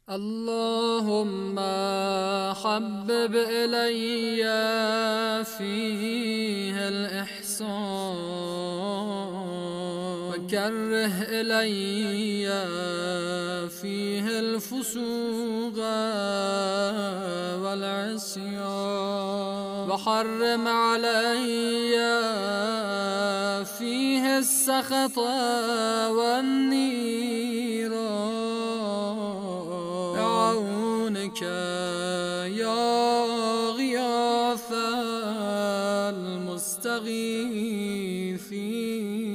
اللهم حبب إلي فيه الإحسان وكره إلي فيه الفسوق والعصيان وحرم علي فيه السخط والنيران بعونك يا غياث المستغيثين.